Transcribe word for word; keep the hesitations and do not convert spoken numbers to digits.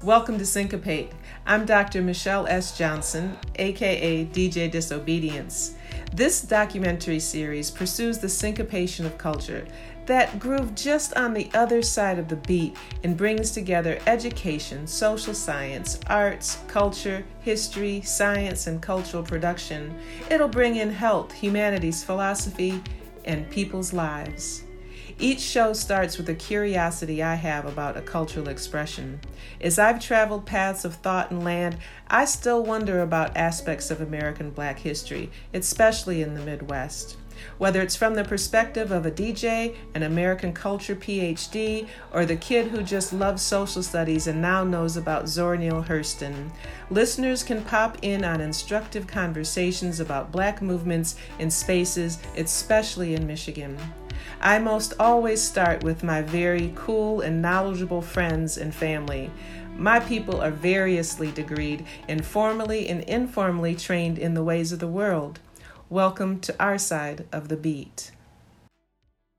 Welcome to Syncopate. I'm Doctor Michelle S. Johnson, aka D J Disobedience. This documentary series pursues the syncopation of culture, that groove just on the other side of the beat, and brings together education, social science, arts, culture, history, science, and cultural production. It'll bring in health, humanities, philosophy, and people's lives. Each show starts with a curiosity I have about a cultural expression. As I've traveled paths of thought and land, I still wonder about aspects of American Black history, especially in the Midwest. Whether it's from the perspective of a D J, an American culture P H D, or the kid who just loves social studies and now knows about Zora Neale Hurston, listeners can pop in on instructive conversations about Black movements in spaces, especially in Michigan. I most always start with my very cool and knowledgeable friends and family. My people are variously degreed and formally and informally trained in the ways of the world. Welcome to our side of the beat.